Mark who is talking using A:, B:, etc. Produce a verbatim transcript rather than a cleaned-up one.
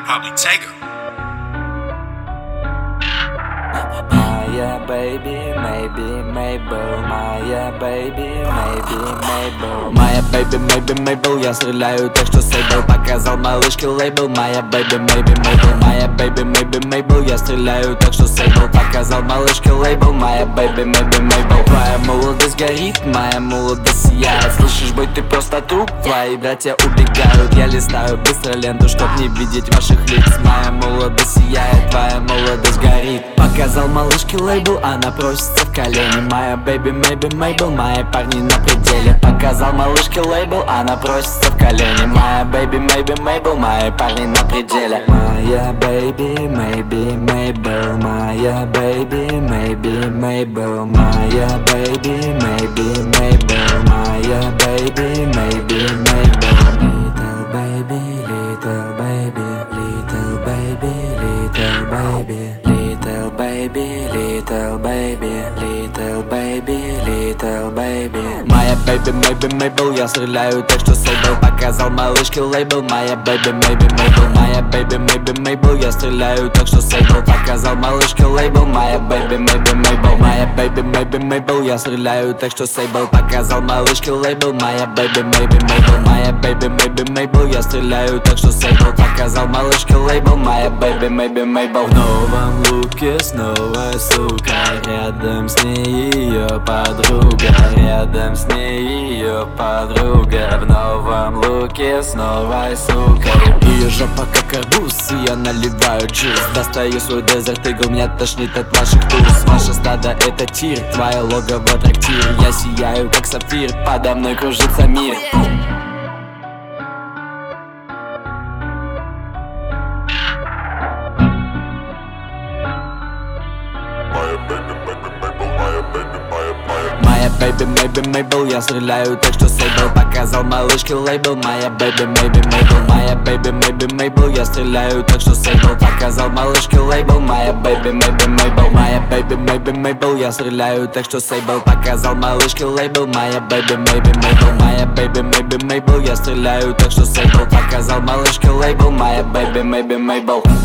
A: probably take her.
B: Моя baby, maybe, Mabel. Моя baby, maybe, Mabel. Моя baby, maybe, Mabel. Я стреляю так, что сейбл. Показал малышке лейбл. Моя baby, maybe, Mabel. Моя baby, maybe, Mabel. Я стреляю так, что сейбл. Показал малышке лейбл. Моя baby, maybe, Mabel. Твоя молодость горит, моя молодость сияет. Слышишь, бой, ты просто труп. Твои братья убегают. Я листаю быстро ленту, чтоб не видеть ваших лиц. Моя молодость сияет, твоя молодость горит. Показал малышке лейбл, она просится в колени. Моя baby, maybe, Mabel, мои парни на пределе. Показал малышке лейбл, она просится в колени. Моя baby, maybe, Mabel, мои парни на пределе. Моя baby, maybe, Mabel. Моя baby, maybe, Mabel. Моя baby, maybe, Mabel. Моя baby, maybe, Mabel. Little baby, little baby, little baby, little baby. Little baby, little baby, little baby, little baby. Моя baby, maybe, Mabel. Я стреляю так, что сейбл. Показал малышке лейбл. Моя baby, maybe, Mabel. Моя baby, maybe, Mabel. Я стреляю так, что сейбл. Показал малышке лейбл. Моя baby, maybe, Mabel. Моя baby, maybe, Mabel. Я стреляю так, что сейбл. Показал малышке лейбл. Моя baby, maybe, Mabel. Моя baby, maybe, Mabel. Я стреляю так, что сейбл. Показал малышке лейбл. Моя baby, maybe, Mabel. В новом луке снова сука. Рядом с ней ее подруга. Рядом с ней ее подруга. В новом луке снова сука. Ее жопа как арбуз, и я наливаю джуз. Достаю свой дезерт игл, меня тошнит от ваших туз. Ваше стадо это тир, твое логово трактир. Я сияю как сапфир, подо мной кружится мир. Моя baby, maybe, Mabel. Я стреляю так, что сейбл. Показал малышке лейбл. Моя baby, maybe, Mabel. Моя baby, maybe, Mabel. Я стреляю так, что сейбл. Показал малышке лейбл. Моя baby, maybe, Mabel. Моя baby, maybe, Mabel. Я стреляю так, что сейбл. Показал малышке лейбл. Моя baby, maybe, Mabel. Моя baby, maybe, Mabel. Я стреляю так, что сейбл. Показал малышке лейбл. Моя baby, maybe, Mabel.